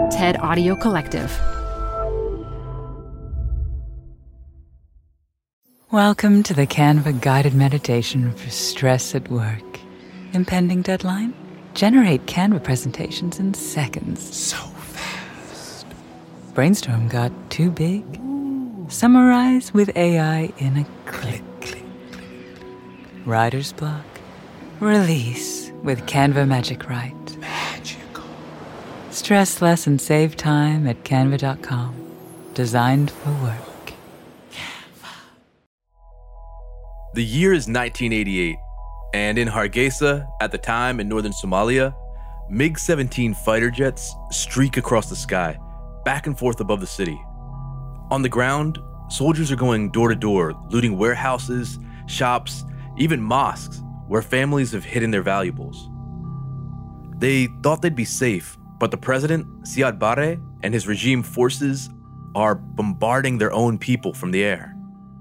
TED Audio Collective. Welcome to the Canva guided meditation for stress at work. Impending deadline? Generate Canva presentations in seconds. So fast. Brainstorm got too big? Summarize with AI in a click. Writer's block? Release with Canva Magic Write. Magical. Stress less and save time at canva.com. Designed for work. The year is 1988, and in Hargeisa, at the time in northern Somalia, MiG-17 fighter jets streak across the sky, back and forth above the city. On the ground, soldiers are going door to door, looting warehouses, shops, even mosques, where families have hidden their valuables. They thought they'd be safe, but the president, Siad Barre, and his regime forces are bombarding their own people from the air.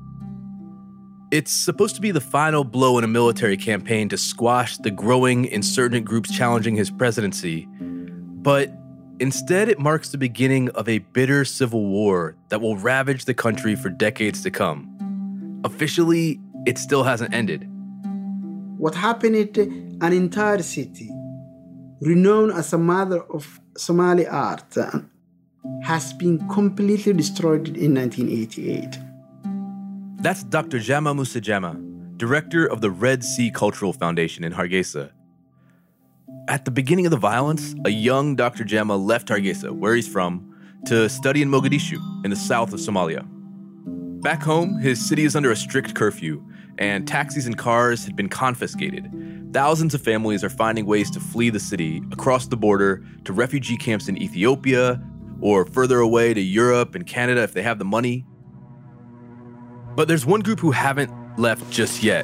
It's supposed to be the final blow in a military campaign to squash the growing insurgent groups challenging his presidency, but instead it marks the beginning of a bitter civil war that will ravage the country for decades to come. Officially, it still hasn't ended. What happened in an entire city, renowned as a mother of Somali art, has been completely destroyed in 1988. That's Dr. Jama Musa Jama, director of the Red Sea Cultural Foundation in Hargeisa. At the beginning of the violence, a young Dr. Jama left Hargeisa, where he's from, to study in Mogadishu, in the south of Somalia. Back home, his city is under a strict curfew, and taxis and cars had been confiscated. Thousands of families are finding ways to flee the city across the border to refugee camps in Ethiopia, or further away to Europe and Canada if they have the money. But there's one group who haven't left just yet.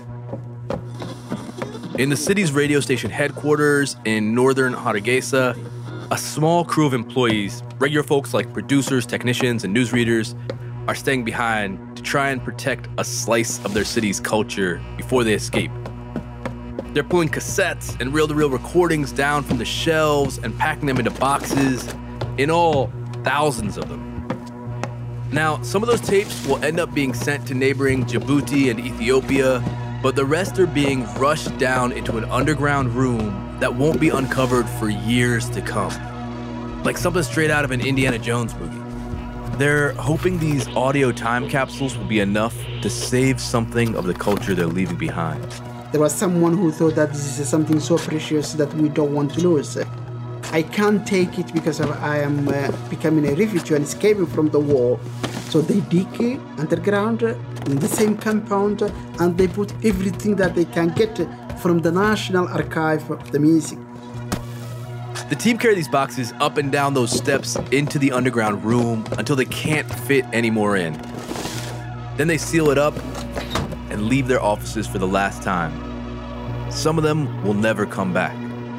In the city's radio station headquarters in northern Hargeisa, a small crew of employees, regular folks like producers, technicians, and newsreaders, are staying behind to try and protect a slice of their city's culture before they escape. They're pulling cassettes and reel-to-reel recordings down from the shelves and packing them into boxes. In all, thousands of them. Now, some of those tapes will end up being sent to neighboring Djibouti and Ethiopia, but the rest are being rushed down into an underground room that won't be uncovered for years to come. Like something straight out of an Indiana Jones movie. They're hoping these audio time capsules will be enough to save something of the culture they're leaving behind. There was someone who thought that this is something so precious that we don't want to lose. I can't take it because I am becoming a refugee and escaping from the war. So they dig underground in the same compound and they put everything that they can get from the National Archive of the Music. The team carry these boxes up and down those steps into the underground room until they can't fit any more in. Then they seal it up and leave their offices for the last time. Some of them will never come back.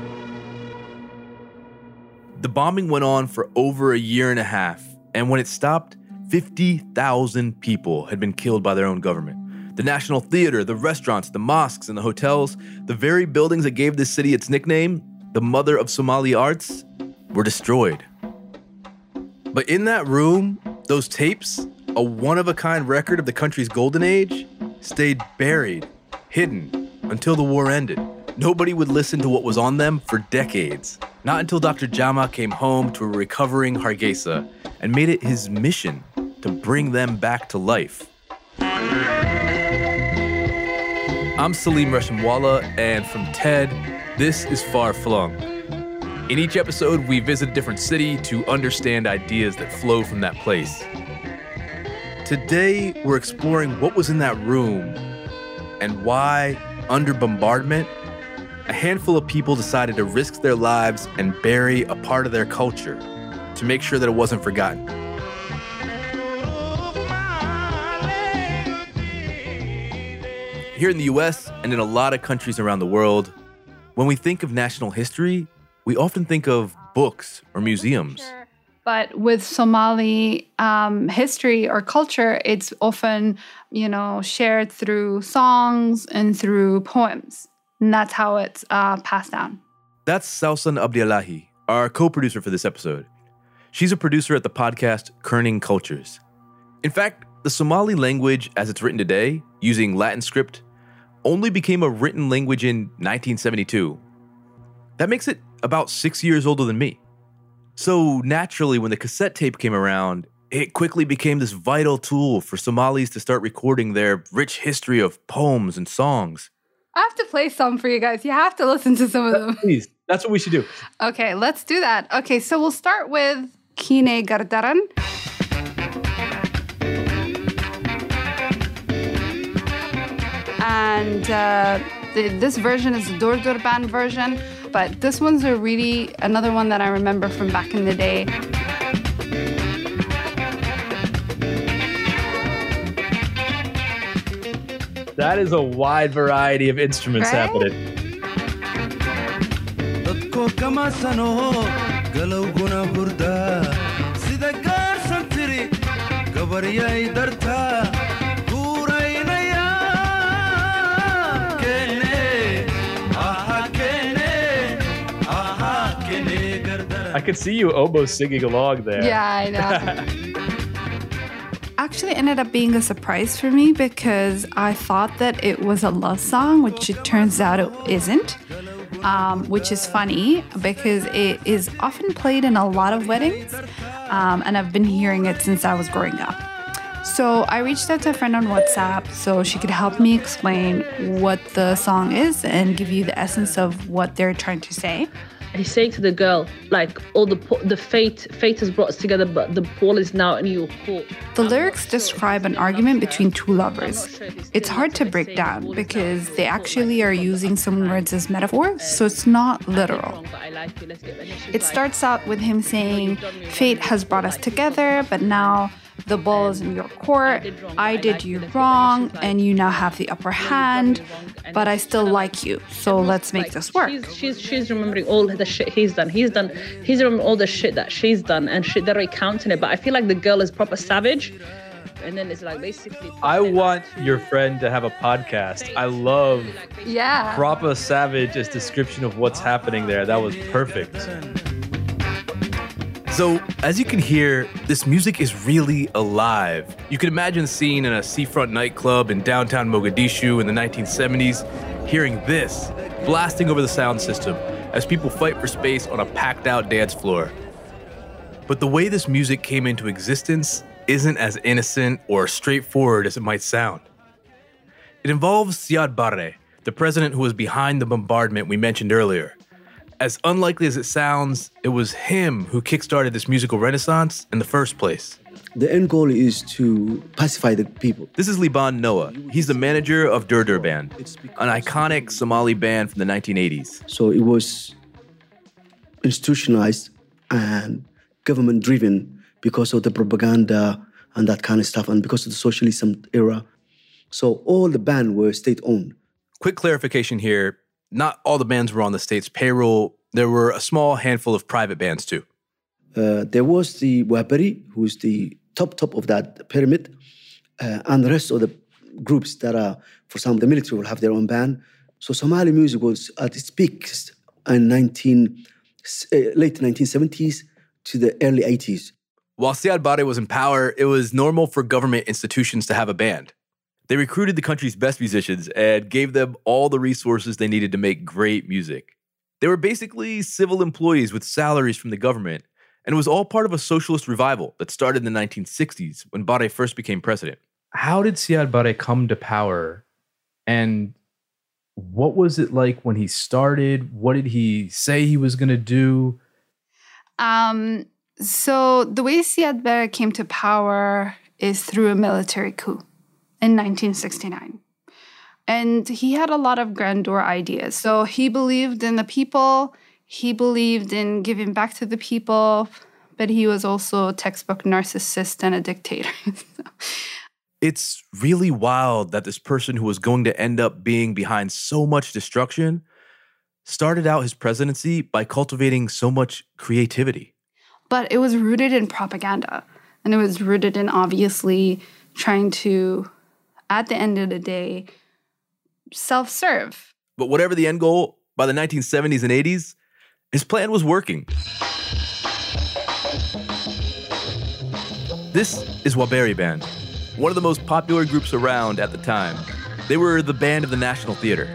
The bombing went on for over a year and a half, and when it stopped, 50,000 people had been killed by their own government. The National Theater, the restaurants, the mosques, and the hotels, the very buildings that gave this city its nickname, the Mother of Somali Arts, were destroyed. But in that room, those tapes, a one-of-a-kind record of the country's golden age, stayed buried, hidden, until the war ended. Nobody would listen to what was on them for decades. Not until Dr. Jama came home to a recovering Hargeisa and made it his mission to bring them back to life. I'm Salim Reshimwala, and from TED, this is Far Flung. In each episode, we visit a different city to understand ideas that flow from that place. Today, we're exploring what was in that room and why, under bombardment, a handful of people decided to risk their lives and bury a part of their culture to make sure that it wasn't forgotten. Here in the US and in a lot of countries around the world, when we think of national history, we often think of books or museums. But with Somali history or culture, it's often, shared through songs and through poems. And that's how it's passed down. That's Sausan Abdillahi, our co-producer for this episode. She's a producer at the podcast Kerning Cultures. In fact, the Somali language as it's written today, using Latin script, only became a written language in 1972. That makes it about 6 years older than me. So naturally, when the cassette tape came around, it quickly became this vital tool for Somalis to start recording their rich history of poems and songs. I have to play some for you guys. You have to listen to some of them. Please, that's what we should do. Okay, let's do that. Okay, so we'll start with Kine Gardaran. And this version is the Durdur band version, but this one's another one that I remember from back in the day. That is a wide variety of instruments happening. I could see you almost singing along there. Yeah, I know. Actually ended up being a surprise for me because I thought that it was a love song, which it turns out it isn't, which is funny because it is often played in a lot of weddings, and I've been hearing it since I was growing up. So I reached out to a friend on WhatsApp so she could help me explain what the song is and give you the essence of what they're trying to say. He's saying to the girl, like, all the fate has brought us together, but the ball is now in your court. The lyrics describe an argument between two lovers. It's hard to break down because they actually are using some words as metaphors, so it's not literal. It starts out with him saying, fate has brought us together, but now the ball is in your court. I did you wrong, and you now have the upper hand, but I still like you, so let's make this work. She's remembering all the shit he's done. He's remembering all the shit that she's done, and they're recounting it. But I feel like the girl is proper savage. And then it's like basically... I want your friend to have a podcast. I love proper savage as description of what's happening there. That was perfect. So, as you can hear, this music is really alive. You can imagine the scene in a seafront nightclub in downtown Mogadishu in the 1970s, hearing this blasting over the sound system as people fight for space on a packed-out dance floor. But the way this music came into existence isn't as innocent or straightforward as it might sound. It involves Siad Barre, the president who was behind the bombardment we mentioned earlier. As unlikely as it sounds, it was him who kickstarted this musical renaissance in the first place. The end goal is to pacify the people. This is Liban Noah. He's the manager of Durdur Band, an iconic Somali band from the 1980s. So it was institutionalized and government-driven because of the propaganda and that kind of stuff, and because of the socialism era. So all the band were state-owned. Quick clarification here. Not all the bands were on the state's payroll. There were a small handful of private bands too. There was the Wapari, who's the top of that pyramid, and the rest of the groups that are, for some, the military will have their own band. So Somali music was at its peak in late 1970s to the early 80s. While Siad Barre was in power, it was normal for government institutions to have a band. They recruited the country's best musicians and gave them all the resources they needed to make great music. They were basically civil employees with salaries from the government, and it was all part of a socialist revival that started in the 1960s when Barre first became president. How did Siad Barre come to power, and what was it like when he started? What did he say he was going to do? So the way Siad Barre came to power is through a military coup in 1969. And he had a lot of grandeur ideas. So he believed in the people, he believed in giving back to the people, but he was also a textbook narcissist and a dictator. It's really wild that this person who was going to end up being behind so much destruction started out his presidency by cultivating so much creativity. But it was rooted in propaganda. And it was rooted in obviously trying to, at the end of the day, self-serve. But whatever the end goal, by the 1970s and 80s, his plan was working. This is Waberi Band, one of the most popular groups around at the time. They were the band of the National Theatre.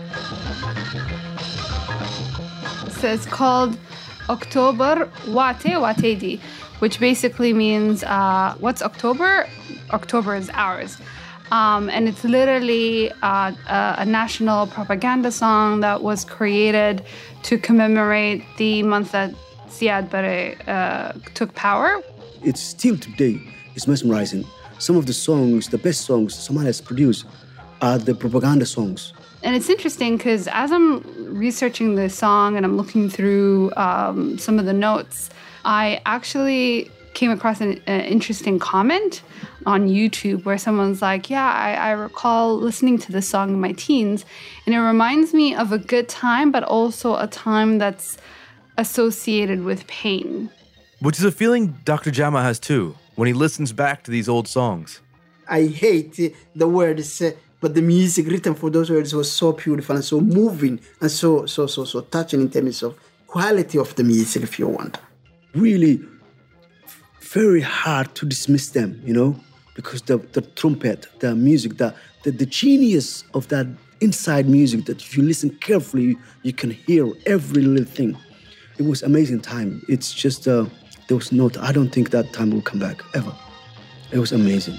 So it's called October Wate Watedi, which basically means what's October? October is ours. And it's literally a national propaganda song that was created to commemorate the month that Siad Barre took power. It's still today, it's mesmerizing. Some of the songs, the best songs Somalia has produced, are the propaganda songs. And it's interesting because as I'm researching the song and I'm looking through some of the notes, I actually came across an interesting comment on YouTube where someone's like, yeah, I recall listening to this song in my teens, and it reminds me of a good time, but also a time that's associated with pain. Which is a feeling Dr. Jama has too, when he listens back to these old songs. I hate the words, but the music written for those words was so beautiful and so moving and so touching in terms of quality of the music, if you want. Really very hard to dismiss them, you know, because the trumpet, the music, the genius of that inside music that if you listen carefully, you can hear every little thing. It was amazing time. It's just, there was I don't think that time will come back, ever. It was amazing.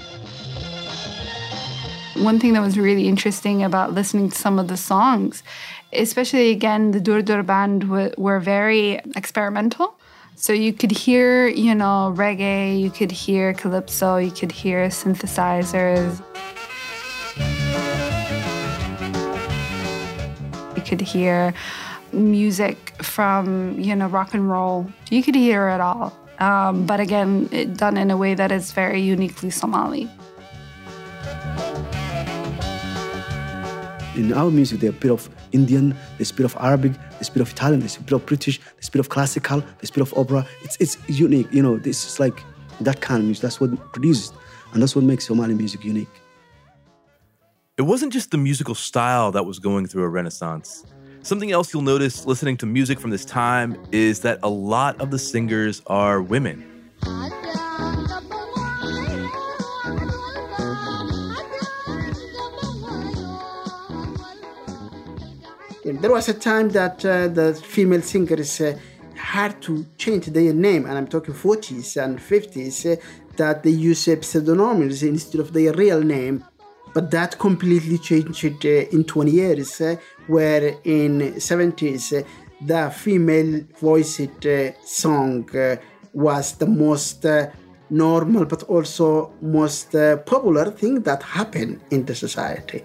One thing that was really interesting about listening to some of the songs, especially, again, the Durdur band were very experimental. So you could hear, reggae, you could hear calypso, you could hear synthesizers. You could hear music from, rock and roll. You could hear it all. But again, done in a way that is very uniquely Somali. In our music, there's a bit of Indian, there's a bit of Arabic, there's a bit of Italian, there's a bit of British, there's a bit of classical, there's a bit of opera. It's unique, this is like that kind of music. That's what produces, and that's what makes Somali music unique. It wasn't just the musical style that was going through a renaissance. Something else you'll notice listening to music from this time is that a lot of the singers are women. There was a time that the female singers had to change their name, and I'm talking 40s and 50s, that they use pseudonyms instead of their real name. But that completely changed in 20 years, where in 70s, the female-voiced song was the most normal, but also most popular thing that happened in the society.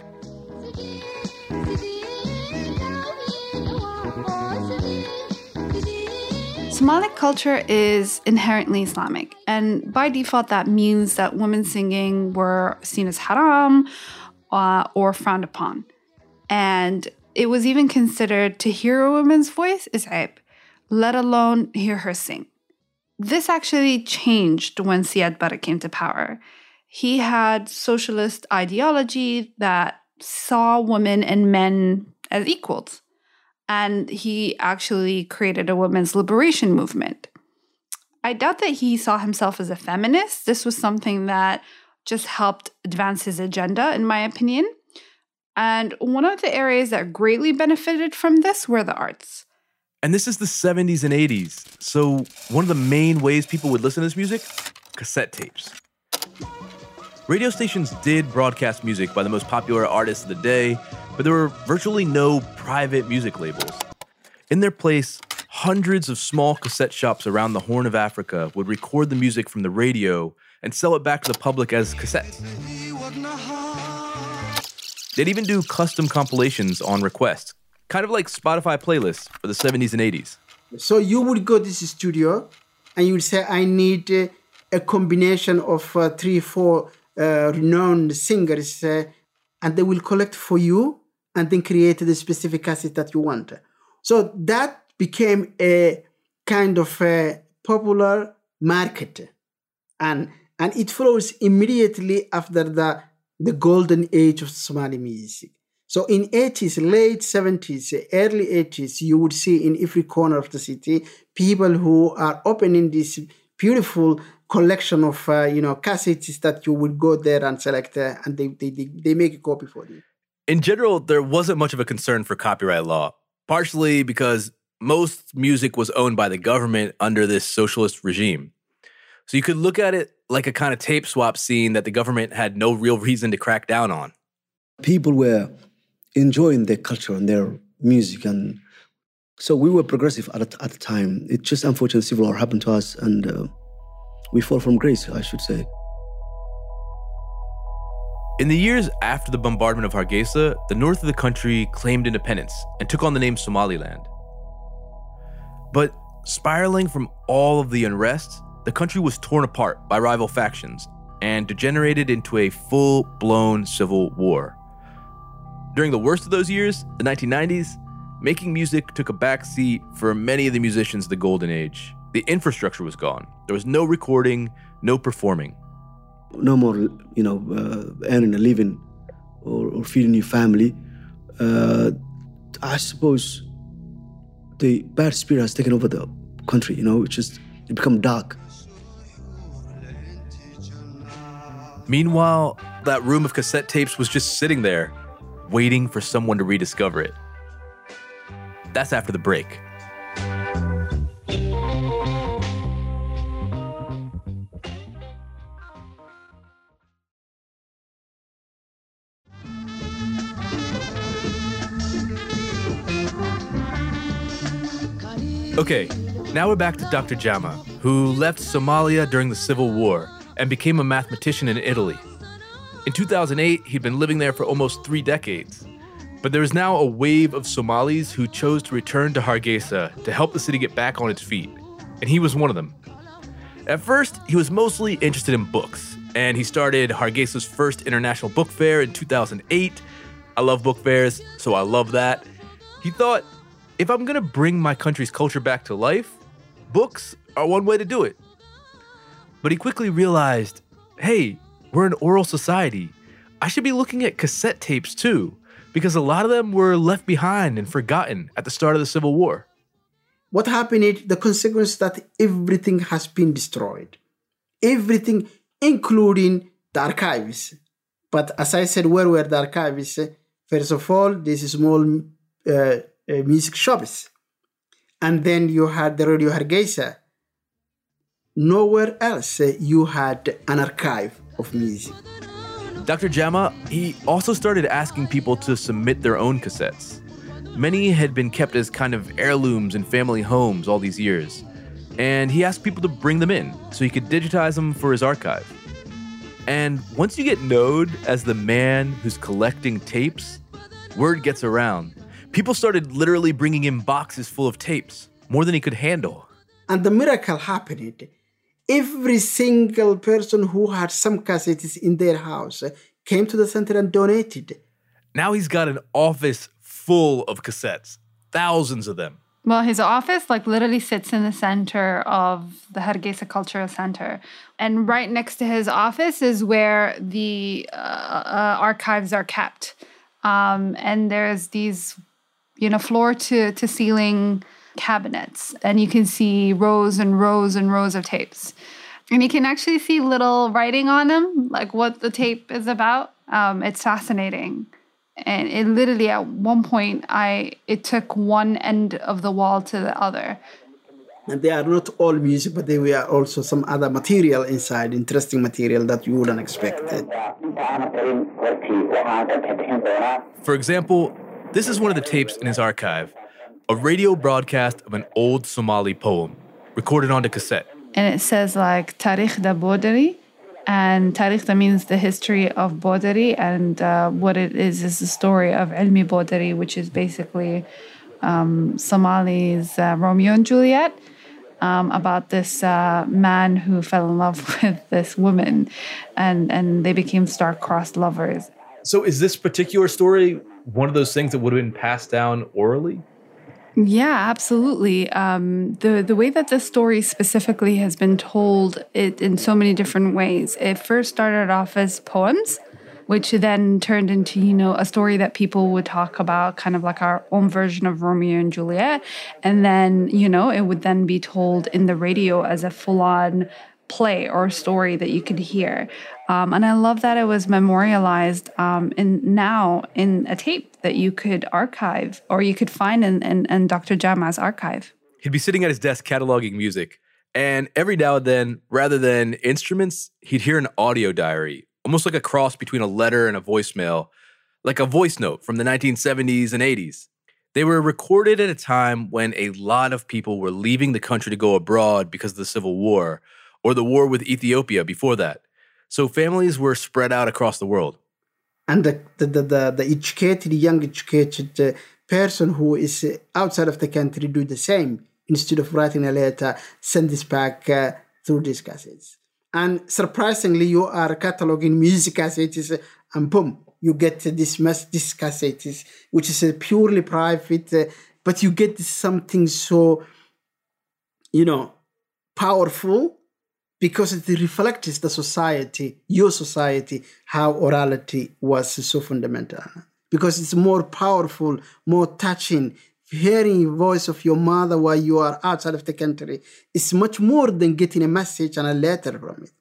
Somali culture is inherently Islamic, and by default that means that women singing were seen as haram or frowned upon. And it was even considered to hear a woman's voice is aib, let alone hear her sing. This actually changed when Siad Barre came to power. He had socialist ideology that saw women and men as equals. And he actually created a women's liberation movement. I doubt that he saw himself as a feminist. This was something that just helped advance his agenda, in my opinion. And one of the areas that greatly benefited from this were the arts. And this is the 70s and 80s. So one of the main ways people would listen to this music? Cassette tapes. Radio stations did broadcast music by the most popular artists of the day, but there were virtually no private music labels. In their place, hundreds of small cassette shops around the Horn of Africa would record the music from the radio and sell it back to the public as cassettes. They'd even do custom compilations on request, kind of like Spotify playlists for the 70s and 80s. So you would go to this studio and you would say, I need a combination of 3-4 renowned singers, and they will collect for you and then create the specific cassette that you want. So that became a kind of a popular market. And it flows immediately after the golden age of Somali music. So in 80s, late 70s, early 80s, you would see in every corner of the city people who are opening these beautiful collection of cassettes that you would go there and select, and they make a copy for you. In general, there wasn't much of a concern for copyright law, partially because most music was owned by the government under this socialist regime. So you could look at it like a kind of tape swap scene that the government had no real reason to crack down on. People were enjoying their culture and their music, and so we were progressive at the time. It just unfortunately civil war happened to us, and we fall from grace, I should say. In the years after the bombardment of Hargeisa, the north of the country claimed independence and took on the name Somaliland. But spiraling from all of the unrest, the country was torn apart by rival factions and degenerated into a full-blown civil war. During the worst of those years, the 1990s, making music took a backseat for many of the musicians of the golden age. The infrastructure was gone. There was no recording, no performing. No more, earning a living or feeding your family. I suppose the bad spirit has taken over the country, it become dark. Meanwhile, that room of cassette tapes was just sitting there, waiting for someone to rediscover it. That's after the break. Okay, now we're back to Dr. Jama, who left Somalia during the Civil War and became a mathematician in Italy. In 2008, he'd been living there for almost 3 decades. But there is now a wave of Somalis who chose to return to Hargeisa to help the city get back on its feet, and he was one of them. At first, he was mostly interested in books, and he started Hargeisa's first international book fair in 2008. I love book fairs, so I love that. He thought, if I'm gonna bring my country's culture back to life, books are one way to do it. But he quickly realized, hey, we're an oral society. I should be looking at cassette tapes too, because a lot of them were left behind and forgotten at the start of the Civil War. What happened is the consequence that everything has been destroyed. Everything, including the archives. But as I said, where were the archives? First of all, these small music shops. And then you had the Radio Hargeisa. Nowhere else you had an archive of music. Dr. Jama, he also started asking people to submit their own cassettes. Many had been kept as kind of heirlooms in family homes all these years. And he asked people to bring them in so he could digitize them for his archive. And once you get known as the man who's collecting tapes, word gets around. People started literally bringing in boxes full of tapes, more than he could handle. And the miracle happened. Every single person who had some cassettes in their house came to the center and donated. Now he's got an office full of cassettes, thousands of them. Well, his office literally sits in the center of the Hargeisa Cultural Center. And right next to his office is where the archives are kept. And there's these, floor-to-ceiling cabinets. And you can see rows and rows and rows of tapes. And you can actually see little writing on them, like what the tape is about. It's fascinating. And it literally, at one point, it took one end of the wall to the other. And they are not all music, but they were also some other material inside, interesting material that you wouldn't expect. For example, this is one of the tapes in his archive, a radio broadcast of an old Somali poem, recorded onto cassette. And it says Tarikh da Bodari. And Tarikh da means the history of Bodari. And what it is the story of Ilmi Bodari, which is basically Somali's Romeo and Juliet, about this man who fell in love with this woman. And they became star-crossed lovers. So is this particular story one of those things that would have been passed down orally? Yeah, absolutely. The way that this story specifically has been told it in so many different ways. It first started off as poems, which then turned into, a story that people would talk about, kind of like our own version of Romeo and Juliet. And then, it would then be told in the radio as a full-on play or story that you could hear. And I love that it was memorialized in a tape that you could archive or you could find in Dr. Jama's archive. He'd be sitting at his desk cataloging music, and every now and then, rather than instruments, he'd hear an audio diary, almost like a cross between a letter and a voicemail, like a voice note from the 1970s and 80s. They were recorded at a time when a lot of people were leaving the country to go abroad because of the Civil War, or the war with Ethiopia before that. So families were spread out across the world. And the young educated person who is outside of the country do the same. Instead of writing a letter, send this back through these cassettes. And surprisingly, you are cataloging music cassettes, and boom, you get this cassettes, which is purely private, but you get something so, powerful, because it reflects the society, your society, how orality was so fundamental. Because it's more powerful, more touching. Hearing the voice of your mother while you are outside of the country is much more than getting a message and a letter from it.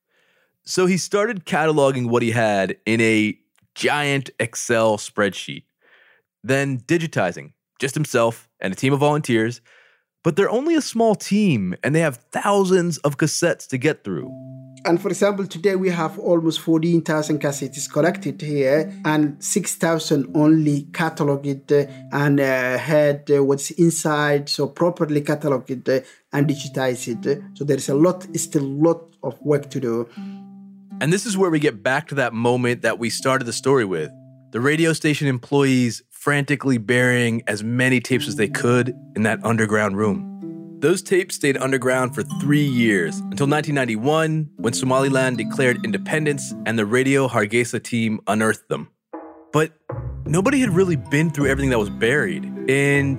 So he started cataloging what he had in a giant Excel spreadsheet, then digitizing just himself and a team of volunteers. But they're only a small team, and they have thousands of cassettes to get through. And for example, today we have almost 14,000 cassettes collected here, and 6,000 only cataloged and had what's inside, so properly cataloged and digitized. So there's still a lot of work to do. And this is where we get back to that moment that we started the story with. The radio station employees frantically burying as many tapes as they could in that underground room. Those tapes stayed underground for 3 years, until 1991, when Somaliland declared independence and the Radio Hargeisa team unearthed them. But nobody had really been through everything that was buried. In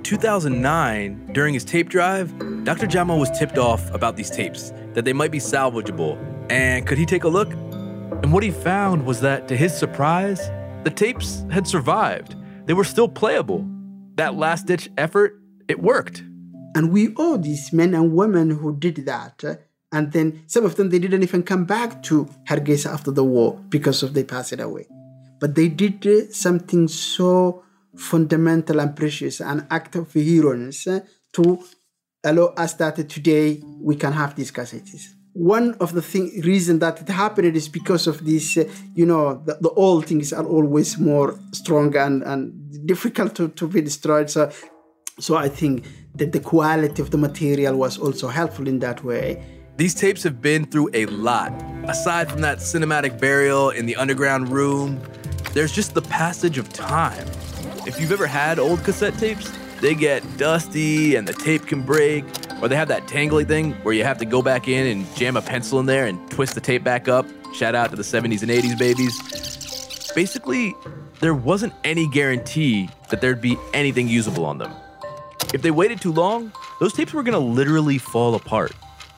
2009, during his tape drive, Dr. Jama was tipped off about these tapes, that they might be salvageable. And could he take a look? And what he found was that, to his surprise, the tapes had survived. They were still playable. That last-ditch effort, it worked. And we owe these men and women who did that. And then some of them, they didn't even come back to Hargeisa after the war because they passed away. But they did something so fundamental and precious, an act of heroes to allow us that today we can have these cassettes. One of the reason that it happened is because of this, the old things are always more strong and difficult to be destroyed. So I think that the quality of the material was also helpful in that way. These tapes have been through a lot. Aside from that cinematic burial in the underground room, there's just the passage of time. If you've ever had old cassette tapes, they get dusty and the tape can break, or they have that tangly thing where you have to go back in and jam a pencil in there and twist the tape back up. Shout out to the 70s and 80s babies. Basically, there wasn't any guarantee that there'd be anything usable on them. If they waited too long, those tapes were going to literally fall apart.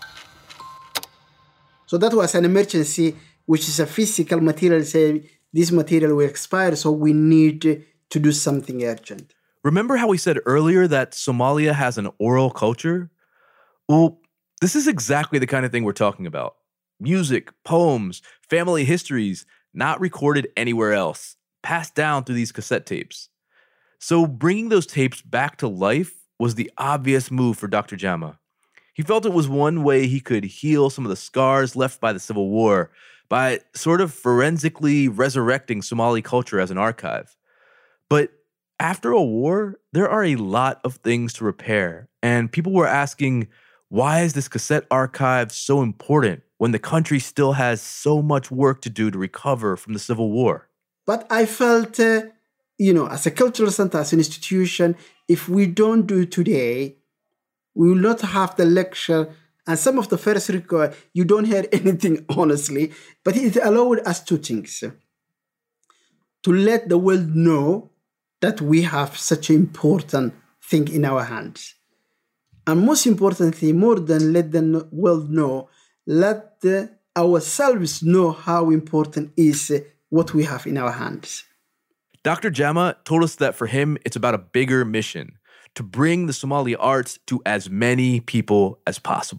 So that was an emergency, which is a physical material, say this material will expire, so we need to do something urgent. Remember how we said earlier that Somalia has an oral culture? Well, this is exactly the kind of thing we're talking about. Music, poems, family histories, not recorded anywhere else, passed down through these cassette tapes. So bringing those tapes back to life was the obvious move for Dr. Jama. He felt it was one way he could heal some of the scars left by the Civil War by sort of forensically resurrecting Somali culture as an archive. But after a war, there are a lot of things to repair, and people were asking, why is this cassette archive so important when the country still has so much work to do to recover from the Civil War? But I felt, as a cultural center, as an institution, if we don't do it today, we will not have the lecture. And some of the first record, you don't hear anything, honestly. But it allowed us two things. To let the world know that we have such an important thing in our hands. And most importantly, more than let the world know, let ourselves know how important is what we have in our hands. Dr. Jama told us that for him, it's about a bigger mission, to bring the Somali arts to as many people as possible.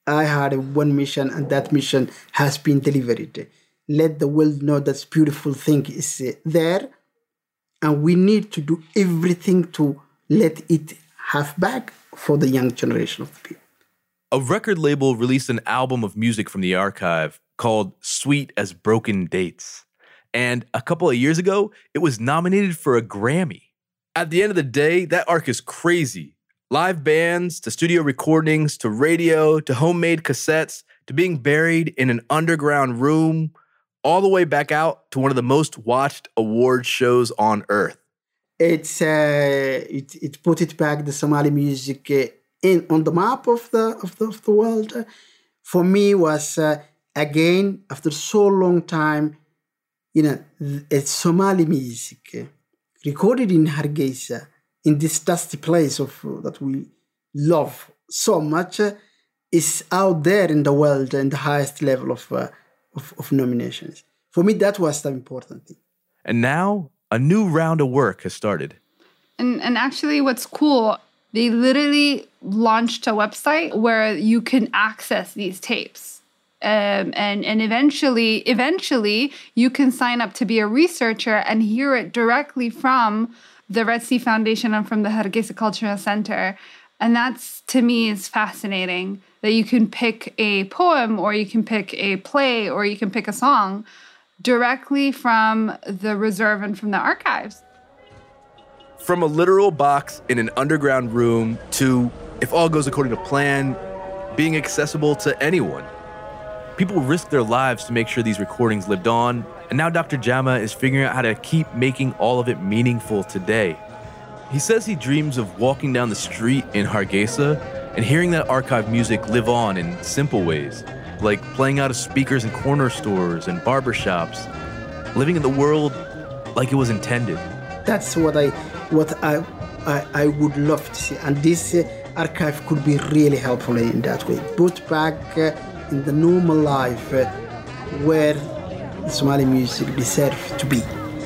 I had one mission, and that mission has been delivered. Let the world know that beautiful thing is there, and we need to do everything to let it have back for the young generation of the people. A record label released an album of music from the archive called Sweet as Broken Dates. And a couple of years ago, it was nominated for a Grammy. At the end of the day, that arc is crazy. Live bands, to studio recordings, to radio, to homemade cassettes, to being buried in an underground room, all the way back out to one of the most watched award shows on earth. It put it back, the Somali music on the map of the world. For me, was again, after so long time, it's Somali music recorded in Hargeisa, in this dusty place that we love so much, is out there in the world and the highest level of nominations. For me, that was the important thing. And now a new round of work has started. And actually, what's cool, they literally launched a website where you can access these tapes. And eventually, you can sign up to be a researcher and hear it directly from the Red Sea Foundation and from the Hargeisa Cultural Center. And that's, to me, is fascinating, that you can pick a poem, or you can pick a play, or you can pick a song directly from the reserve and from the archives. From a literal box in an underground room to, if all goes according to plan, being accessible to anyone. People risked their lives to make sure these recordings lived on, and now Dr. Jama is figuring out how to keep making all of it meaningful today. He says he dreams of walking down the street in Hargeisa and hearing that archive music live on in simple ways, like playing out of speakers in corner stores and barbershops, living in the world like it was intended. That's what I would love to see, and this archive could be really helpful in that way. Put back in the normal life where the Somali music deserves to be.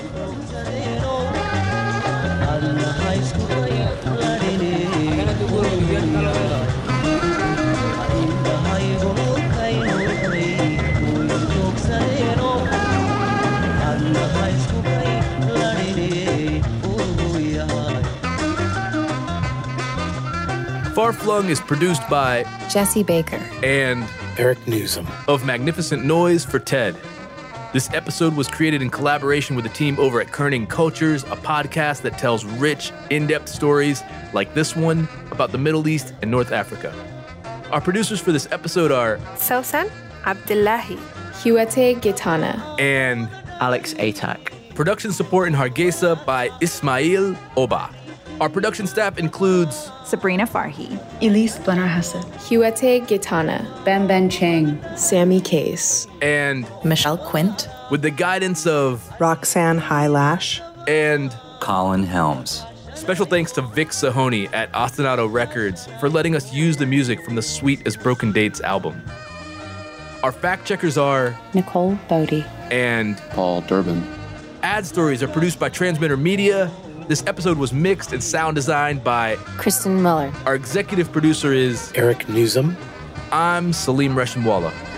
Far Flung is produced by Jesse Baker and Eric Newsom of Magnificent Noise for TED. This episode was created in collaboration with the team over at Kerning Cultures, a podcast that tells rich, in-depth stories like this one about the Middle East and North Africa. Our producers for this episode are Sosan Abdullahi, Huete Gitana, and Alex Atack. Production support in Hargeisa by Ismail Oba. Our production staff includes Sabrina Farhi, Elise Blenner Hassan, Huete Gitana, Ben Chang, Sammy Case, and Michelle Quint, with the guidance of Roxanne Highlash and Colin Helms. Special thanks to Vic Sahoni at Ostinato Records for letting us use the music from the Sweet as Broken Dates album. Our fact checkers are Nicole Bodie and Paul Durbin. Ad stories are produced by Transmitter Media. This episode was mixed and sound designed by Kristen Miller. Our executive producer is Eric Newsom. I'm Salim Reshimwala.